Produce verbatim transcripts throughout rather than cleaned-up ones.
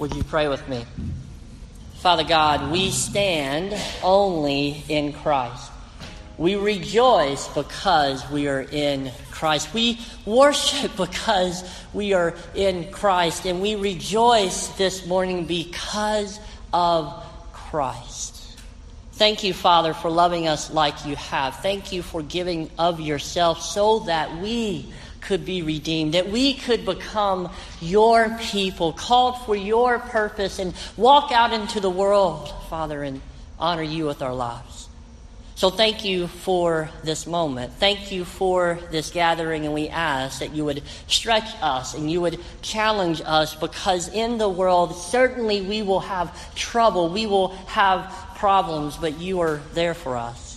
Would you pray with me? Father God, we stand only in Christ. We rejoice because we are in Christ. We worship because we are in Christ. And we rejoice this morning because of Christ. Thank you, Father, for loving us like you have. Thank you for giving of yourself so that we could be redeemed, that we could become your people, called for your purpose, and walk out into the world, Father, and honor you with our lives. So thank you for this moment. Thank you for this gathering, and we ask that you would stretch us and you would challenge us, because in the world, certainly we will have trouble, we will have problems, but you are there for us,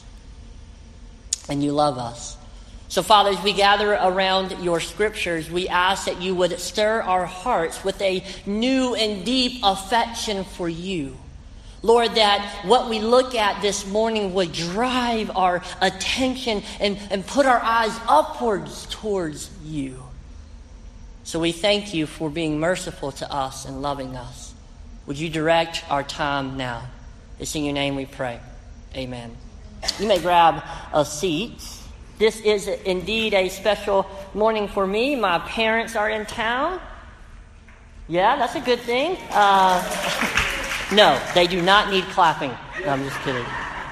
and you love us. So, Father, as we gather around your scriptures, we ask that you would stir our hearts with a new and deep affection for you. Lord, that what we look at this morning would drive our attention and, and put our eyes upwards towards you. So we thank you for being merciful to us and loving us. Would you direct our time now? It's in your name we pray. Amen. You may grab a seat. This is indeed a special morning for me. My parents are in town. Yeah, that's a good thing. Uh, no, they do not need clapping. No, I'm just kidding.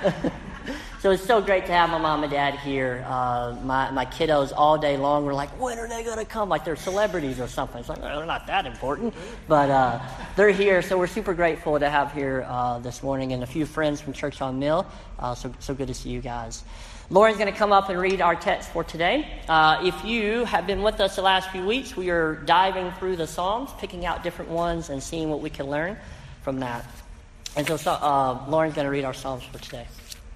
So it's so great to have my mom and dad here. Uh, my, my kiddos all day long were like, when are they going to come? Like they're celebrities or something. It's like, well, they're not that important. But uh, they're here, so we're super grateful to have here uh, this morning, and a few friends from Church on Mill. Uh, so, so good to see you guys. Lauren's going to come up and read our text for today. Uh, if you have been with us the last few weeks, we are diving through the Psalms, picking out different ones and seeing what we can learn from that. And so uh, Lauren's going to read our Psalms for today.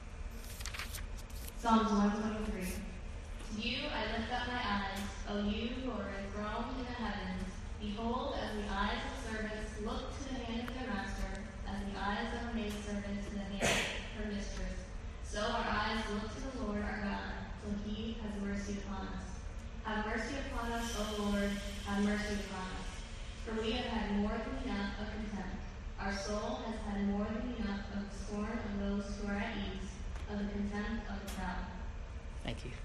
Psalms one twenty-three. To you I lift up my eyes, O you who are enthroned in the heavens. Behold, as the eyes of servants look to the hand of their master, as the eyes of a maidservant to the hand of her mistress, so our eyes look to the Lord our God, till he has mercy upon us. Have mercy upon us, O Lord, have mercy upon us. For we have had more than enough of contempt. Our soul has had more than enough of the scorn of those who are at ease, of the contempt of the proud. Thank you.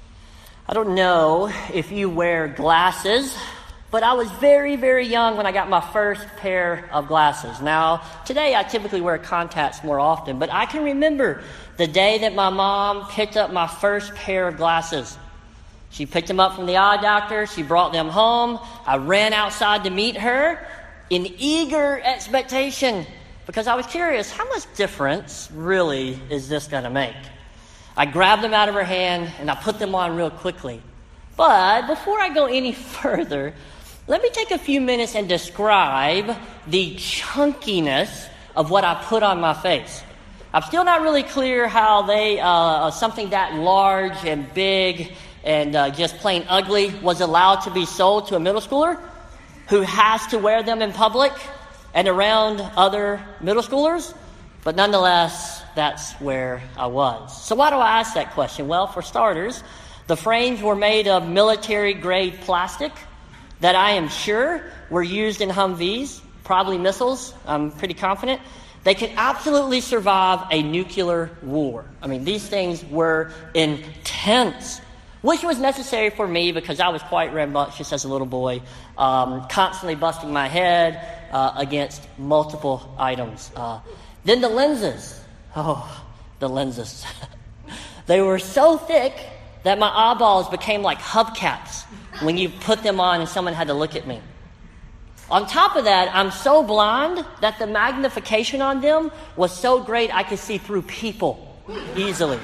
I don't know if you wear glasses, but I was very, very young when I got my first pair of glasses. Now, today I typically wear contacts more often, but I can remember the day that my mom picked up my first pair of glasses. She picked them up from the eye doctor. She brought them home. I ran outside to meet her in eager expectation because I was curious, how much difference really is this going to make? I grabbed them out of her hand and I put them on real quickly. But before I go any further, let me take a few minutes and describe the chunkiness of what I put on my face. I'm still not really clear how they, uh, something that large and big and uh, just plain ugly was allowed to be sold to a middle schooler who has to wear them in public and around other middle schoolers. But nonetheless, that's where I was. So why do I ask that question? Well, for starters, the frames were made of military-grade plastic that I am sure were used in Humvees, probably missiles, I'm pretty confident. They could absolutely survive a nuclear war. I mean, these things were intense, which was necessary for me because I was quite rambunctious as a little boy, um, constantly busting my head uh, against multiple items. Uh, then the lenses. Oh, the lenses. They were so thick that my eyeballs became like hubcaps when you put them on and someone had to look at me. On top of that, I'm so blind that the magnification on them was so great I could see through people easily.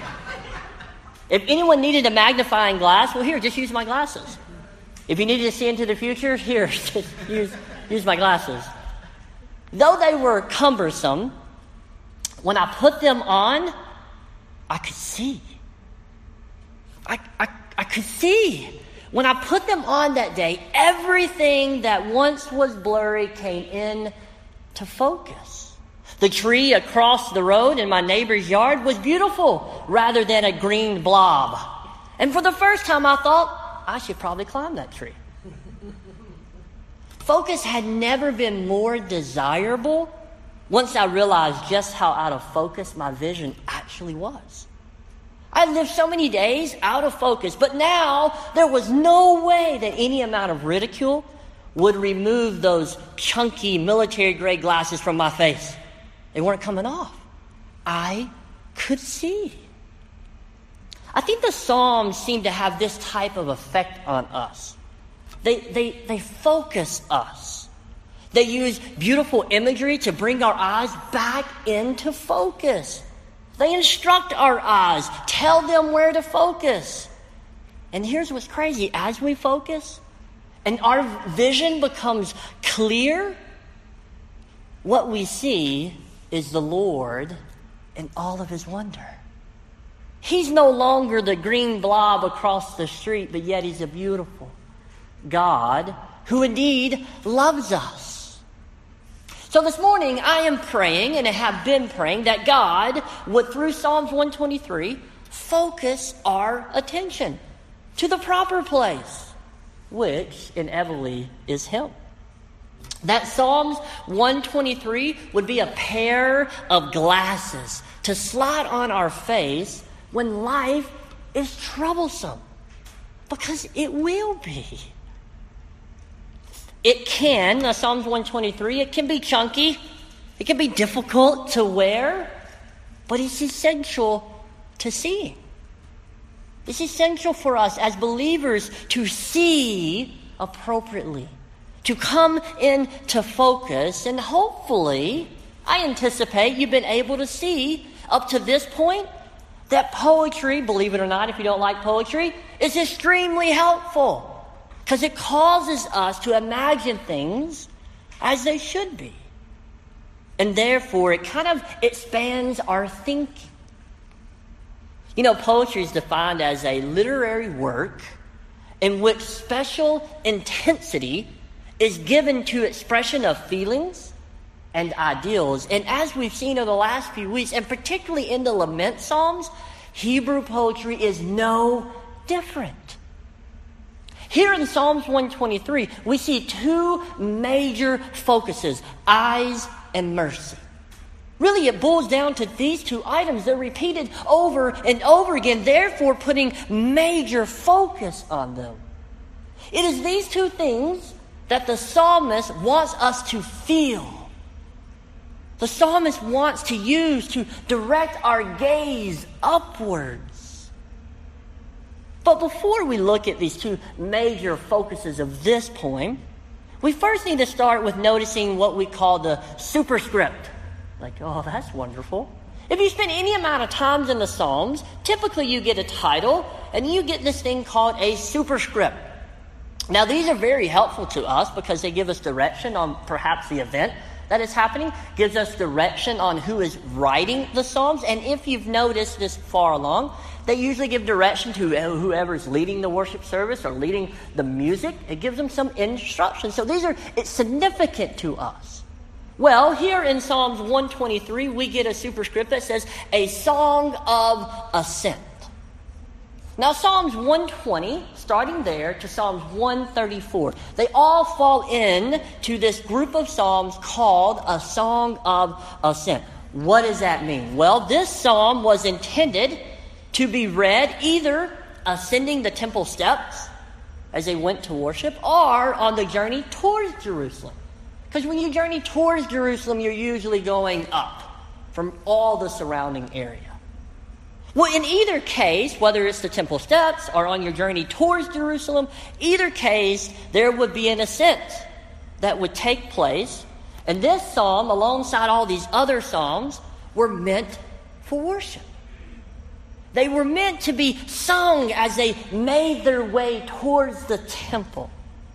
If anyone needed a magnifying glass, well, here, just use my glasses. If you needed to see into the future, here, just use, use my glasses. Though they were cumbersome, when I put them on, I could see. I, I, I could see. When I put them on that day, everything that once was blurry came in to focus. The tree across the road in my neighbor's yard was beautiful rather than a green blob. And for the first time I thought, I should probably climb that tree. Focus had never been more desirable once I realized just how out of focus my vision actually was. I lived so many days out of focus, but now there was no way that any amount of ridicule would remove those chunky military-grade glasses from my face. They weren't coming off. I could see. I think the Psalms seem to have this type of effect on us. They, they, they focus us. They use beautiful imagery to bring our eyes back into focus. They instruct our eyes, tell them where to focus. And here's what's crazy. As we focus and our vision becomes clear, what we see is the Lord in all of his wonder. He's no longer the green blob across the street, but yet he's a beautiful God who indeed loves us. So this morning I am praying, and I have been praying, that God would, through Psalms one twenty-three, focus our attention to the proper place, which inevitably is him. That Psalms one twenty-three would be a pair of glasses to slide on our face when life is troublesome, because it will be. It can, now Psalms one twenty-three, it can be chunky, it can be difficult to wear, but it's essential to seeing. It's essential for us as believers to see appropriately, to come into focus, and hopefully, I anticipate you've been able to see up to this point that poetry, believe it or not, if you don't like poetry, is extremely helpful because it causes us to imagine things as they should be. And therefore, it kind of expands our thinking. You know, poetry is defined as a literary work in which special intensity is given to expression of feelings and ideals. And as we've seen over the last few weeks, and particularly in the lament psalms, Hebrew poetry is no different. Here in Psalms one twenty-three, we see two major focuses, eyes and mercy. Really, it boils down to these two items. They're repeated over and over again, therefore putting major focus on them. It is these two things that the psalmist wants us to feel. The psalmist wants to use to direct our gaze upwards. But before we look at these two major focuses of this poem, we first need to start with noticing what we call the superscript. Like, oh, that's wonderful. If you spend any amount of times in the Psalms, typically you get a title, and you get this thing called a superscript. Now, these are very helpful to us because they give us direction on perhaps the event that is happening, gives us direction on who is writing the Psalms. And if you've noticed this far along, they usually give direction to whoever's leading the worship service or leading the music. It gives them some instruction. So these are, it's significant to us. Well, here in Psalms one twenty-three, we get a superscript that says, a song of ascent. Now, Psalms one twenty, starting there, to Psalms one thirty-four, they all fall in to this group of psalms called a song of ascent. What does that mean? Well, this psalm was intended to be read either ascending the temple steps as they went to worship or on the journey towards Jerusalem. Because when you journey towards Jerusalem, you're usually going up from all the surrounding area. Well, in either case, whether it's the temple steps or on your journey towards Jerusalem, either case, there would be an ascent that would take place. And this psalm, alongside all these other psalms, were meant for worship. They were meant to be sung as they made their way towards the temple.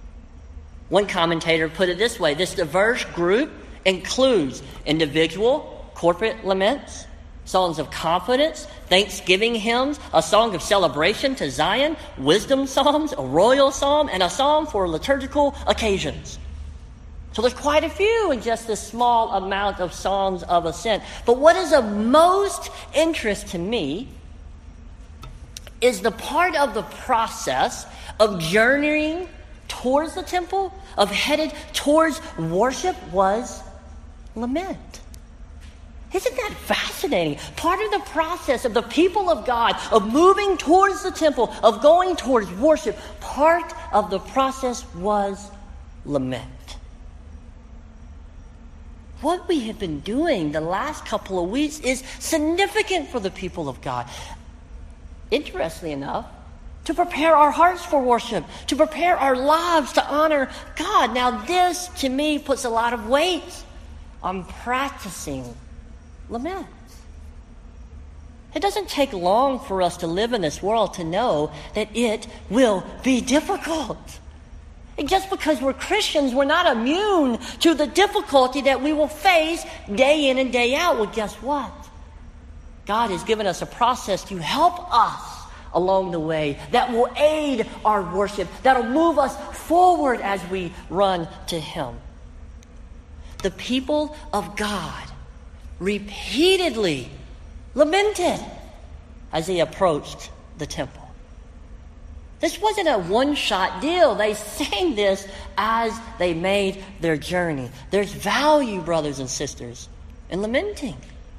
One commentator put it this way: this diverse group includes individual, corporate laments, songs of confidence, thanksgiving hymns, a song of celebration to Zion, wisdom psalms, a royal psalm, and a psalm for liturgical occasions. So there's quite a few in just this small amount of songs of ascent. But what is of most interest to me is the part of the process of journeying towards the temple, of headed towards worship, was lament. Isn't that fascinating? Part of the process of the people of God, of moving towards the temple, of going towards worship, part of the process was lament. What we have been doing the last couple of weeks is significant for the people of God. Interestingly enough, to prepare our hearts for worship, to prepare our lives to honor God. Now this, to me, puts a lot of weight on practicing lament. It doesn't take long for us to live in this world to know that it will be difficult. And just because we're Christians, we're not immune to the difficulty that we will face day in and day out. Well, guess what? God has given us a process to help us along the way that will aid our worship, that will move us forward as we run to Him. The people of God repeatedly lamented as they approached the temple. This wasn't a one-shot deal. They sang this as they made their journey. There's value, brothers and sisters, in lamenting.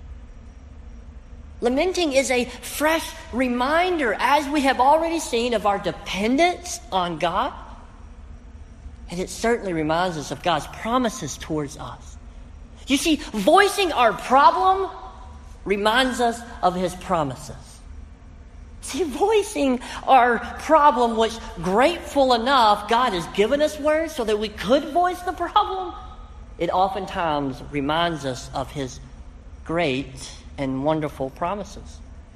Lamenting is a fresh reminder, as we have already seen, of our dependence on God. And it certainly reminds us of God's promises towards us. You see, voicing our problem reminds us of His promises. See, voicing our problem, which, grateful enough, God has given us words so that we could voice the problem, it oftentimes reminds us of His great and wonderful promises.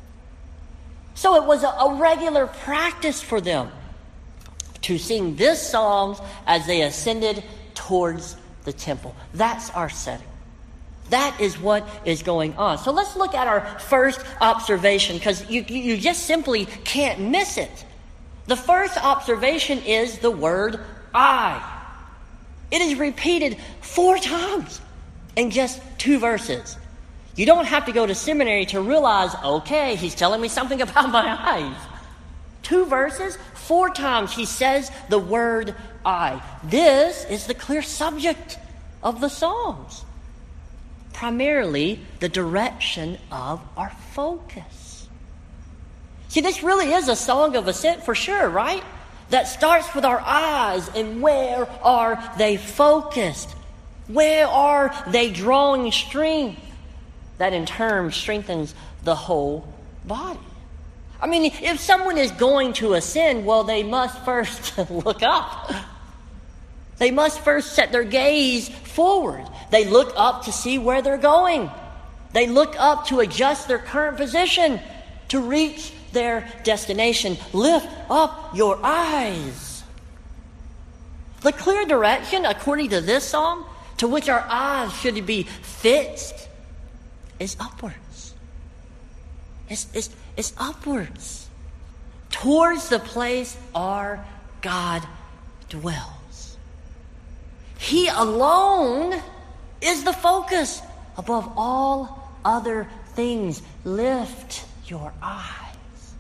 So it was a, a regular practice for them to sing this psalm as they ascended towards the temple. That's our setting. That is what is going on. So let's look at our first observation, because you, you just simply can't miss it. The first observation is the word I. It is repeated four times in just two verses. You don't have to go to seminary to realize, okay, he's telling me something about my eyes. Two verses, four times he says the word I. This is the clear subject of the Psalms. Primarily the direction of our focus. See, this really is a song of ascent for sure, right? That starts with our eyes, and where are they focused? Where are they drawing strength? That in turn strengthens the whole body. I mean, if someone is going to ascend, well, they must first look up. They must first set their gaze forward. They look up to see where they're going. They look up to adjust their current position to reach their destination. Lift up your eyes. The clear direction, according to this psalm, to which our eyes should be fixed, is upwards. It's, it's, it's upwards. Towards the place our God dwells. He alone is the focus above all other things. Lift your eyes.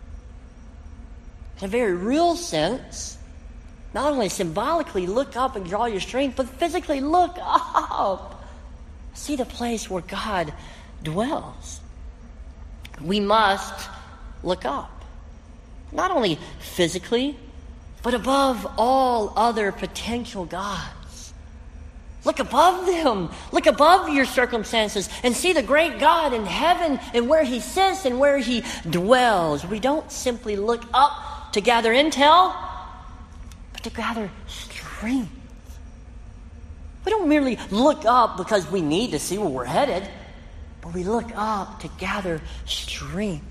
In a very real sense, not only symbolically look up and draw your strength, but physically look up. See the place where God dwells. We must look up. Not only physically, but above all other potential gods. Look above them. Look above your circumstances and see the great God in heaven and where He sits and where He dwells. We don't simply look up to gather intel, but to gather strength. We don't merely look up because we need to see where we're headed, but we look up to gather strength.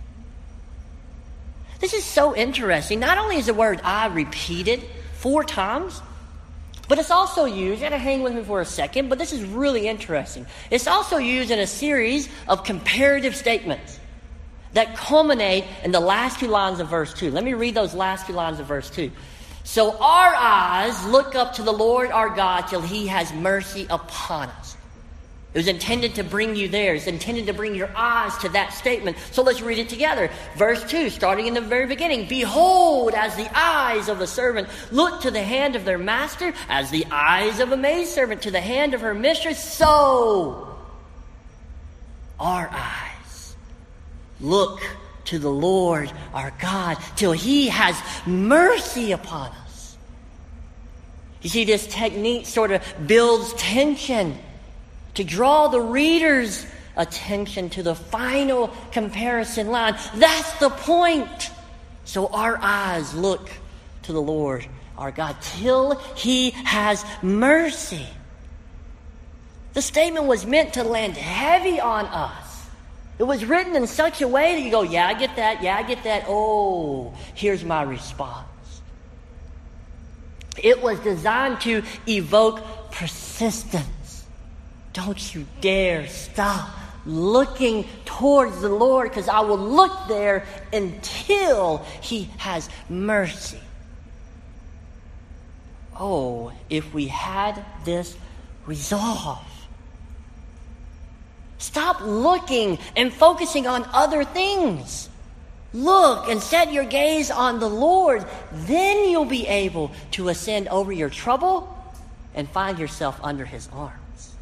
This is so interesting. Not only is the word I repeated four times, but it's also used, you gotta hang with me for a second, but this is really interesting. It's also used in a series of comparative statements that culminate in the last two lines of verse two. Let me read those last two lines of verse two. So our eyes look up to the Lord our God till He has mercy upon us. It was intended to bring you there. It's intended to bring your eyes to that statement. So let's read it together. Verse two, starting in the very beginning. Behold, as the eyes of the servant look to the hand of their master, as the eyes of a maidservant to the hand of her mistress, so our eyes look to the Lord our God till he has mercy upon us. You see, this technique sort of builds tension to draw the reader's attention to the final comparison line. That's the point. So our eyes look to the Lord our God till he has mercy. The statement was meant to land heavy on us. It was written in such a way that you go, yeah, I get that, yeah, I get that. Oh, here's my response. It was designed to evoke persistence. Don't you dare stop looking towards the Lord, because I will look there until he has mercy. Oh, if we had this resolve. Stop looking and focusing on other things. Look and set your gaze on the Lord. Then you'll be able to ascend over your trouble and find yourself under his arms.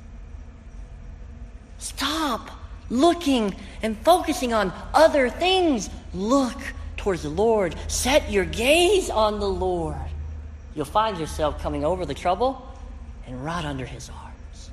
Stop looking and focusing on other things. Look towards the Lord. Set your gaze on the Lord. You'll find yourself coming over the trouble and right under his arms.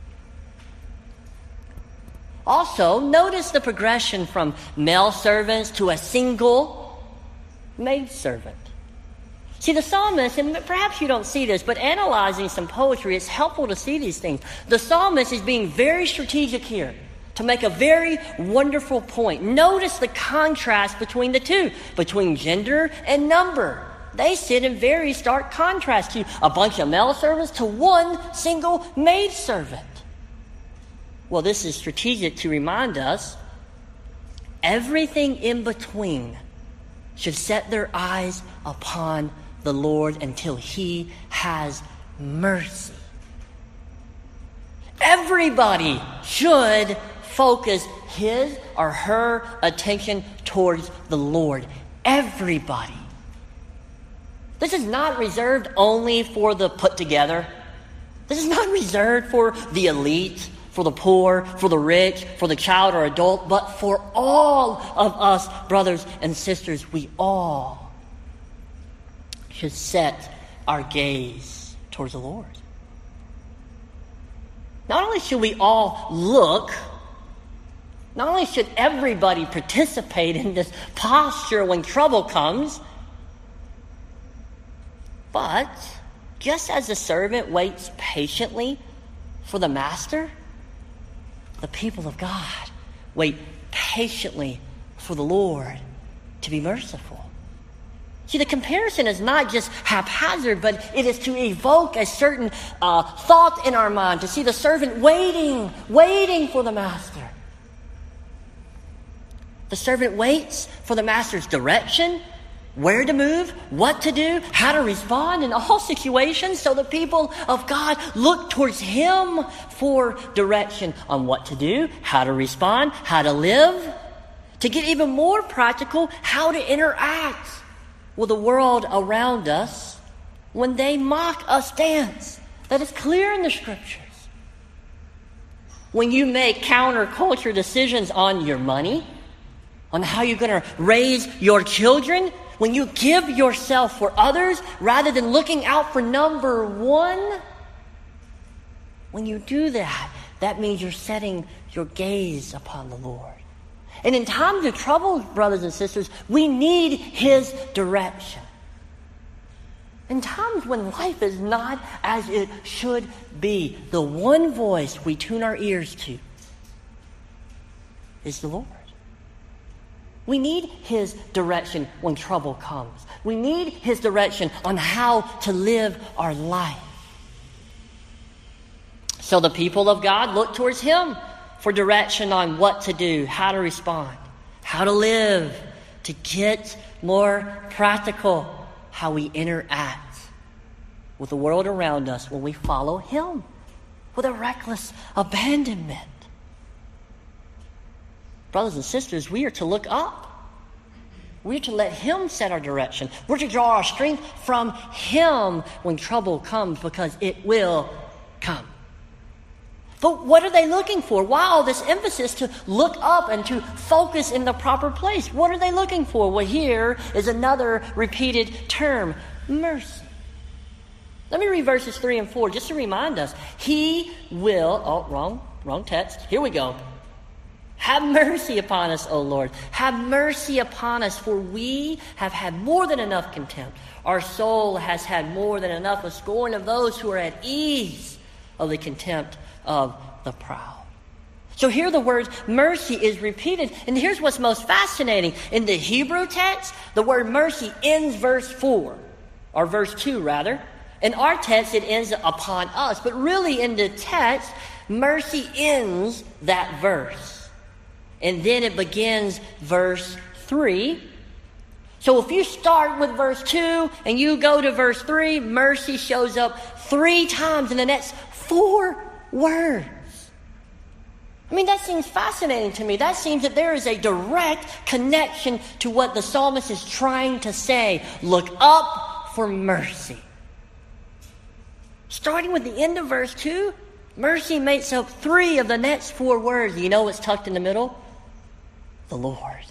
Also, notice the progression from male servants to a single maidservant. See, the psalmist, and perhaps you don't see this, but analyzing some poetry, it's helpful to see these things. The psalmist is being very strategic here to make a very wonderful point. Notice the contrast between the two, between gender and number. They sit in very stark contrast to a bunch of male servants to one single maidservant. Well, this is strategic to remind us everything in between should set their eyes upon the Lord until he has mercy. Everybody should focus his or her attention towards the Lord. Everybody. This is not reserved only for the put together. This is not reserved for the elite, for the poor, for the rich, for the child or adult, but for all of us, brothers and sisters. We all should set our gaze towards the Lord. Not only should we all look, not only should everybody participate in this posture when trouble comes, but just as the servant waits patiently for the master, the people of God wait patiently for the Lord to be merciful. See, the comparison is not just haphazard, but it is to evoke a certain uh, thought in our mind, to see the servant waiting, waiting for the master. The servant waits for the master's direction, where to move, what to do, how to respond in all situations. So the people of God look towards him for direction on what to do, how to respond, how to live. To get even more practical, how to interact with the world around us when they mock a stance that is clear in the scriptures. When you make counterculture decisions on your money, on how you're going to raise your children, when you give yourself for others rather than looking out for number one, when you do that, that means you're setting your gaze upon the Lord. And in times of trouble, brothers and sisters, we need his direction. In times when life is not as it should be, the one voice we tune our ears to is the Lord. We need his direction when trouble comes. We need his direction on how to live our life. So the people of God look towards him for direction on what to do, how to respond, how to live, to get more practical, how we interact with the world around us when we follow him with a reckless abandonment. Brothers and sisters, we are to look up. We're to let Him set our direction. We're to draw our strength from Him when trouble comes, because it will come. But what are they looking for? Why all this emphasis to look up and to focus in the proper place? What are they looking for? Well, here is another repeated term, mercy. Let me read verses three and four just to remind us. He will, oh, wrong, wrong text. Here we go. Have mercy upon us, O Lord. Have mercy upon us, for we have had more than enough contempt. Our soul has had more than enough of scorn of those who are at ease, of the contempt of the proud. So here the word mercy is repeated. And here's what's most fascinating. In the Hebrew text, the word mercy ends verse four, or verse two rather. In our text, it ends upon us. But really in the text, mercy ends that verse. And then it begins verse three. So if you start with verse two and you go to verse three, mercy shows up three times in the next four words. I mean, that seems fascinating to me. That seems that there is a direct connection to what the psalmist is trying to say. Look up for mercy. Starting with the end of verse two, mercy makes up three of the next four words. You know what's tucked in the middle? The Lord.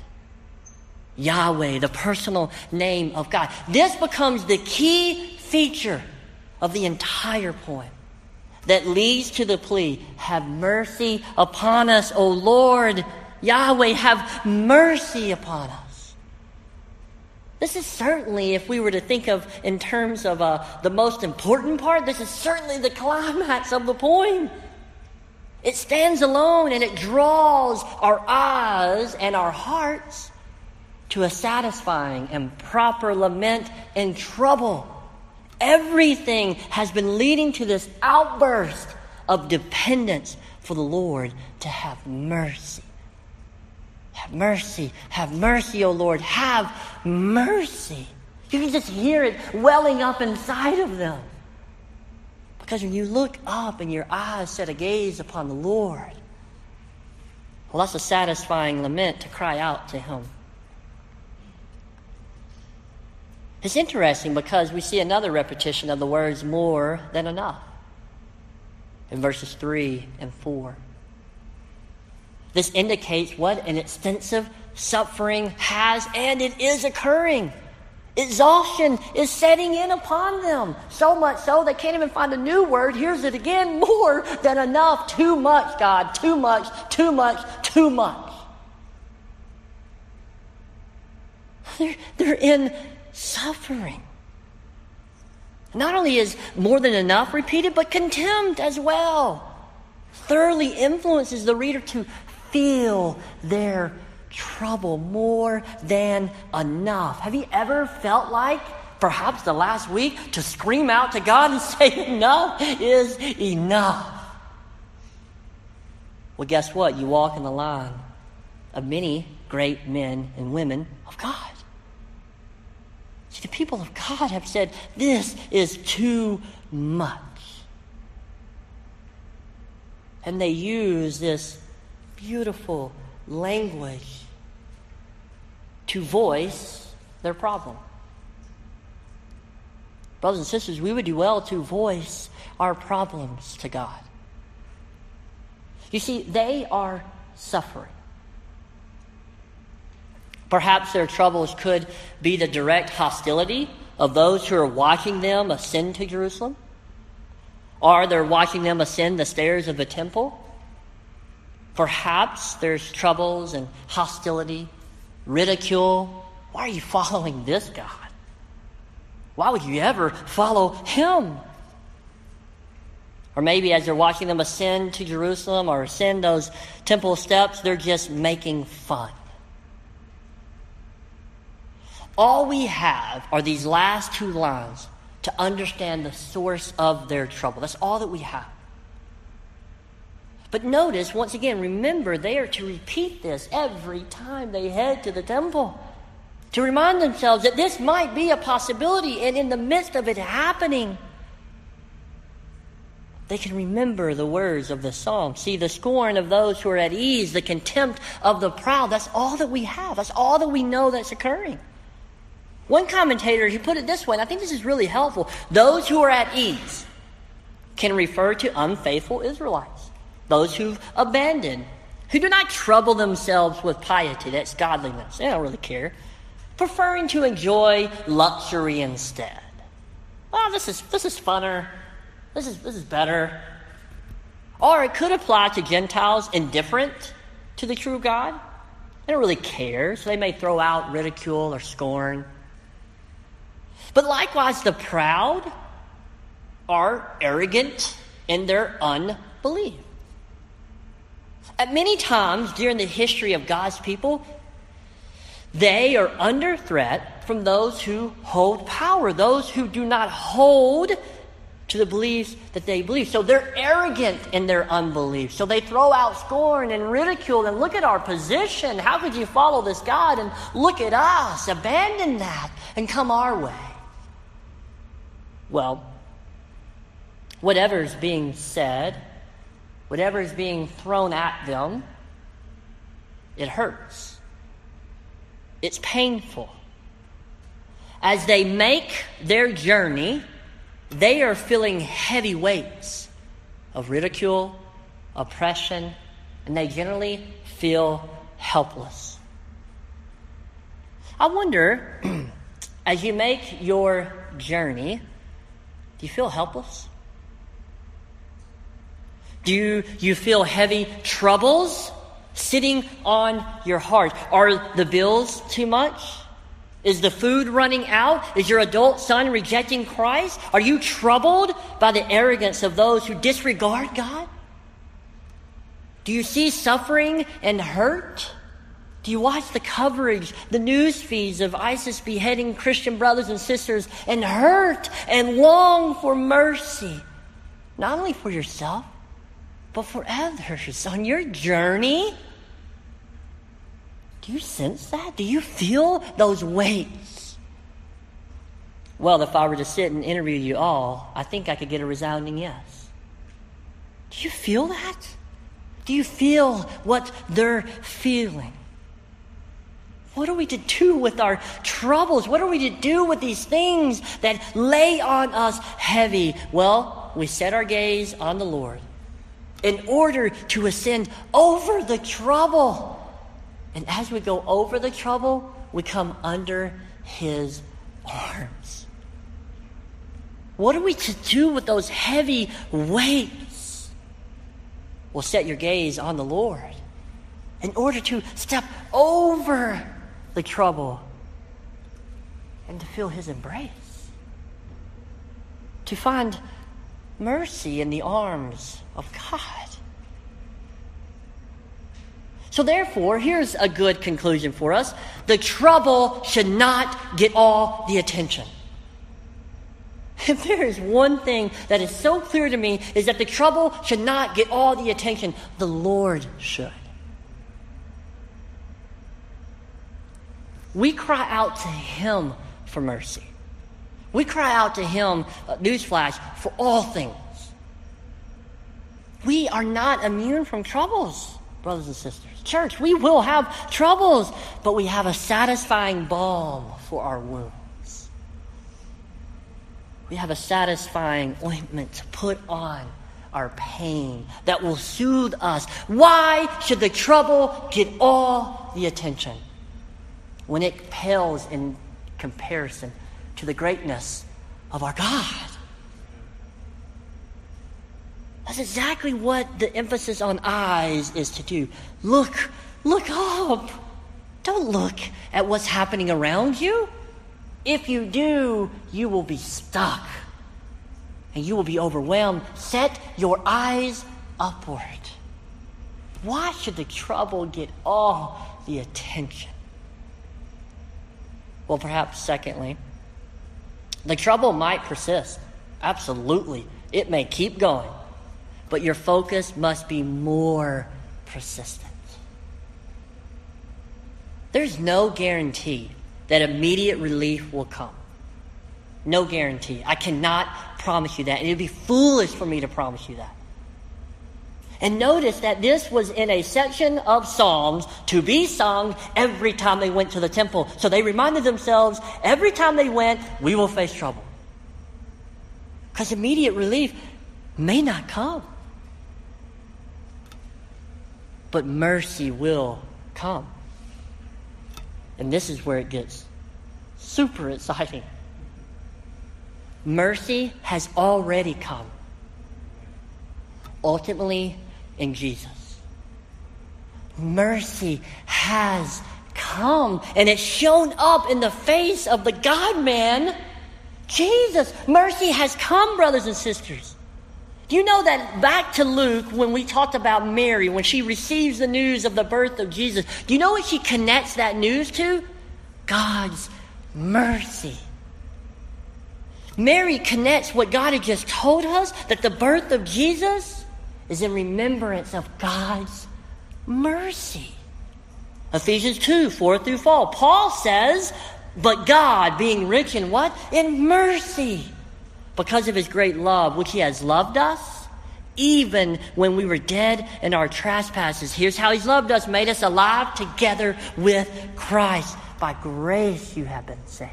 Yahweh, the personal name of God. This becomes the key feature of the entire poem that leads to the plea, have mercy upon us, O Lord. Yahweh, have mercy upon us. This is certainly, if we were to think of in terms of uh, the most important part, this is certainly the climax of the poem. It stands alone and it draws our eyes and our hearts to a satisfying and proper lament in trouble. Everything has been leading to this outburst of dependence for the Lord to have mercy. Have mercy, have mercy, O Lord, have mercy. You can just hear it welling up inside of them. Because when you look up and your eyes set a gaze upon the Lord, well, that's a satisfying lament to cry out to Him. It's interesting because we see another repetition of the words more than enough in verses three and four. This indicates what an extensive suffering has and it is occurring. Exhaustion is setting in upon them. So much so they can't even find a new word. Here's it again. More than enough. Too much, God. Too much. Too much. Too much. They're, they're in suffering. Not only is more than enough repeated, but contempt as well thoroughly influences the reader to feel their trouble more than enough. Have you ever felt like, perhaps the last week, to scream out to God and say, enough is enough? Well, guess what? You walk in the line of many great men and women of God. See, the people of God have said, this is too much. And they use this beautiful language to voice their problem. Brothers and sisters, we would do well to voice our problems to God. You see, they are suffering. Perhaps their troubles could be the direct hostility of those who are watching them ascend to Jerusalem. Or they're watching them ascend the stairs of the temple. Perhaps there's troubles and hostility, ridicule. Why are you following this God? Why would you ever follow Him? Or maybe as they're watching them ascend to Jerusalem or ascend those temple steps, they're just making fun. All we have are these last two lines to understand the source of their trouble. That's all that we have. But notice, once again, remember, they are to repeat this every time they head to the temple. To remind themselves that this might be a possibility, and in the midst of it happening, They can remember the words of the song. See, the scorn of those who are at ease, the contempt of the proud, that's all that we have. That's all that we know that's occurring. One commentator, he put it this way, and I think this is really helpful. Those who are at ease can refer to unfaithful Israelites. Those who've abandoned, who do not trouble themselves with piety, that's godliness. They don't really care. Preferring to enjoy luxury instead. Oh, this is this is funner. This is this is better. Or it could apply to Gentiles indifferent to the true God. They don't really care, so they may throw out ridicule or scorn. But likewise, the proud are arrogant in their unbelief. At many times during the history of God's people, they are under threat from those who hold power, those who do not hold to the beliefs that they believe. So they're arrogant in their unbelief. So they throw out scorn and ridicule and look at our position. How could you follow this God? And look at us. Abandon that and come our way. Well, whatever is being said, whatever is being thrown at them, it hurts. It's painful. As they make their journey, they are feeling heavy weights of ridicule, oppression, and they generally feel helpless. I wonder, as you make your journey, do you feel helpless? Do you, you feel heavy troubles sitting on your heart? Are the bills too much? Is the food running out? Is your adult son rejecting Christ? Are you troubled by the arrogance of those who disregard God? Do you see suffering and hurt? Do you watch the coverage, the news feeds of ISIS beheading Christian brothers and sisters and hurt and long for mercy? Not only for yourself, but for others on your journey. Do you sense that? Do you feel those weights? Well, if I were to sit and interview you all, I think I could get a resounding yes. Do you feel that? Do you feel what they're feeling? What are we to do with our troubles? What are we to do with these things that lay on us heavy? Well, we set our gaze on the Lord in order to ascend over the trouble. And as we go over the trouble, we come under His arms. What are we to do with those heavy weights? Well, set your gaze on the Lord in order to step over the trouble and to feel His embrace. To find mercy in the arms of God. So therefore, here's a good conclusion for us. The trouble should not get all the attention. If there is one thing that is so clear to me, is that the trouble should not get all the attention. The Lord should. We cry out to Him for mercy. We cry out to Him, uh, newsflash, for all things. We are not immune from troubles, brothers and sisters. Church, we will have troubles, but we have a satisfying balm for our wounds. We have a satisfying ointment to put on our pain that will soothe us. Why should the trouble get all the attention when it pales in comparison to the greatness of our God? That's exactly what the emphasis on eyes is to do. Look, look up. Don't look at what's happening around you. If you do, you will be stuck and you will be overwhelmed. Set your eyes upward. Why should the trouble get all the attention? Well, perhaps secondly, the trouble might persist. Absolutely. It may keep going. But your focus must be more persistent. There's no guarantee that immediate relief will come. No guarantee. I cannot promise you that. And it would be foolish for me to promise you that. And notice that this was in a section of Psalms to be sung every time they went to the temple. So they reminded themselves, every time they went, we will face trouble. Because immediate relief may not come. But mercy will come. And this is where it gets super exciting. Mercy has already come. Ultimately, in Jesus. Mercy has come. And it's shown up in the face of the God-man, Jesus. Mercy has come, brothers and sisters. Do you know that back to Luke, when we talked about Mary, when she receives the news of the birth of Jesus, do you know what she connects that news to? God's mercy. Mary connects what God had just told us, that the birth of Jesus is in remembrance of God's mercy. Ephesians two, four through five. Paul says, but God, being rich in what? In mercy. Because of his great love, which he has loved us, even when we were dead in our trespasses. Here's how he's loved us, made us alive together with Christ. By grace you have been saved.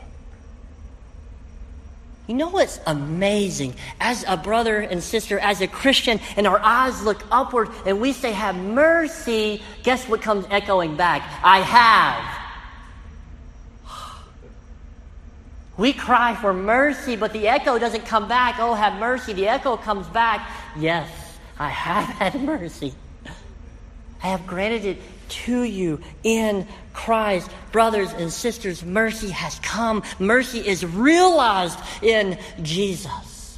You know what's amazing? As a brother and sister, as a Christian, and our eyes look upward and we say, have mercy, guess what comes echoing back? I have. We cry for mercy, but the echo doesn't come back, oh, have mercy. The echo comes back, yes, I have had mercy. I have granted it to you in Christ. Brothers and sisters, mercy has come. Mercy is realized in Jesus.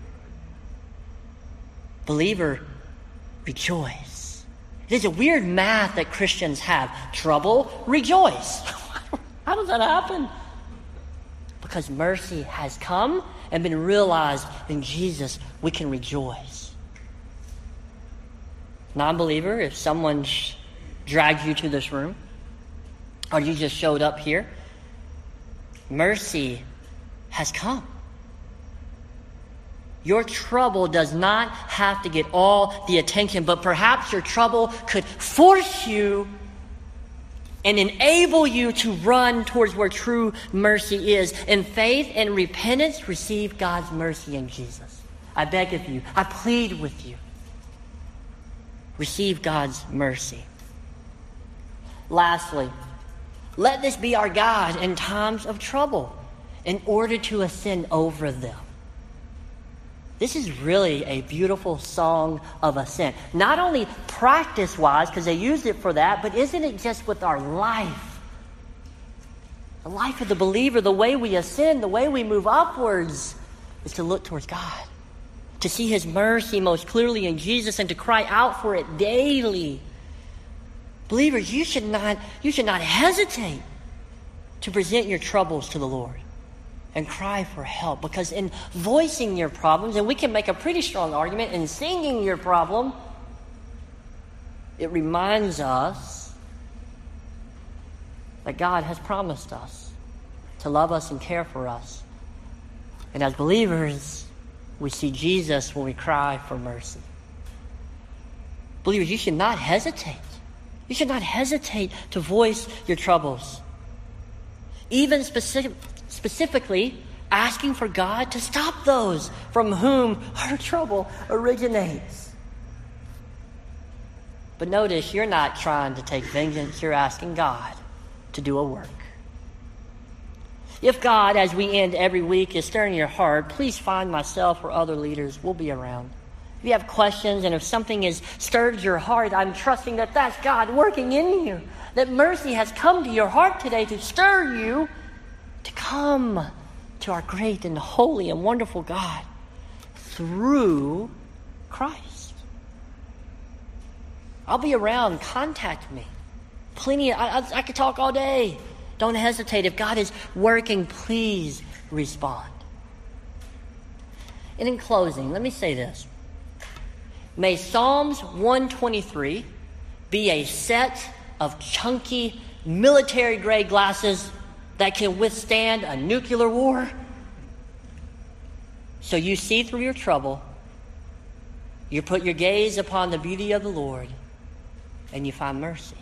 Believer, rejoice. It is a weird math that Christians have. Trouble, rejoice. How does that happen? Because mercy has come and been realized in Jesus, we can rejoice. Non-believer, if someone sh- dragged you to this room, or you just showed up here, mercy has come. Your trouble does not have to get all the attention, but perhaps your trouble could force you and enable you to run towards where true mercy is. In faith and repentance, receive God's mercy in Jesus. I beg of you, I plead with you. Receive God's mercy. Lastly, let this be our guide in times of trouble in order to ascend over them. This is really a beautiful song of ascent. Not only practice-wise, because they used it for that, but isn't it just with our life? The life of the believer, the way we ascend, the way we move upwards, is to look towards God. To see his mercy most clearly in Jesus and to cry out for it daily. Believers, you should not, you should not hesitate to present your troubles to the Lord and cry for help, because in voicing your problems, and we can make a pretty strong argument in singing your problem, it reminds us that God has promised us to love us and care for us. And as believers, we see Jesus when we cry for mercy. Believers, you should not hesitate. You should not hesitate to voice your troubles. Even specific, specifically asking for God to stop those from whom our trouble originates. But notice, you're not trying to take vengeance. You're asking God to do a work. If God, as we end every week, is stirring your heart, please find myself or other leaders. We'll be around. If you have questions and if something has stirred your heart, I'm trusting that that's God working in you. That mercy has come to your heart today to stir you to come to our great and holy and wonderful God through Christ. I'll be around. Contact me. Plenty. Of, I, I, I could talk all day. Don't hesitate. If God is working, please respond. And in closing, let me say this. May Psalms one twenty-three be a set of chunky military-grade glasses that can withstand a nuclear war. So you see through your trouble, you put your gaze upon the beauty of the Lord, and you find mercy.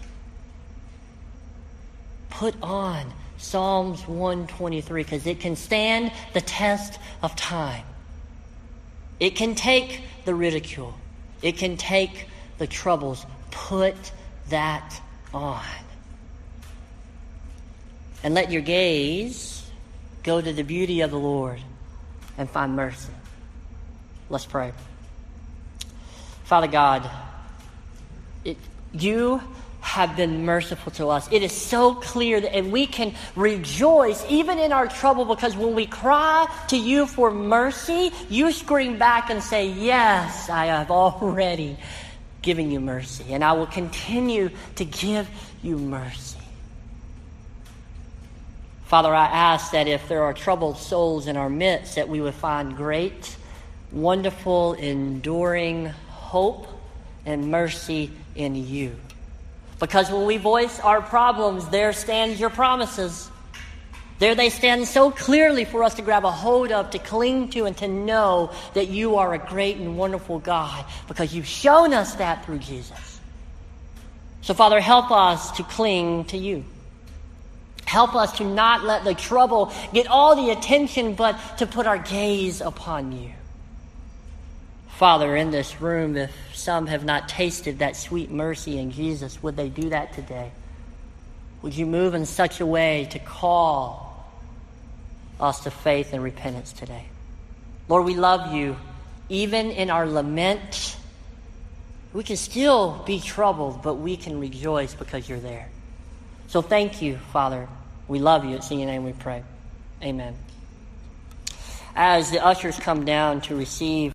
Put on Psalms one twenty-three, because it can stand the test of time. It can take the ridicule. It can take the troubles. Put that on. And let your gaze go to the beauty of the Lord and find mercy. Let's pray. Father God, it, you have been merciful to us. It is so clear that, and we can rejoice even in our trouble, because when we cry to you for mercy, you scream back and say, yes, I have already given you mercy, and I will continue to give you mercy. Father, I ask that if there are troubled souls in our midst, that we would find great, wonderful, enduring hope and mercy in you. Because when we voice our problems, there stands your promises. There they stand so clearly for us to grab a hold of, to cling to, and to know that you are a great and wonderful God, because you've shown us that through Jesus. So, Father, help us to cling to you. Help us to not let the trouble get all the attention, but to put our gaze upon you. Father, in this room, if some have not tasted that sweet mercy in Jesus, would they do that today? Would you move in such a way to call us to faith and repentance today? Lord, we love you. Even in our lament, we can still be troubled, but we can rejoice because you're there. So thank you, Father. We love you. It's in your name we pray. Amen. As the ushers come down to receive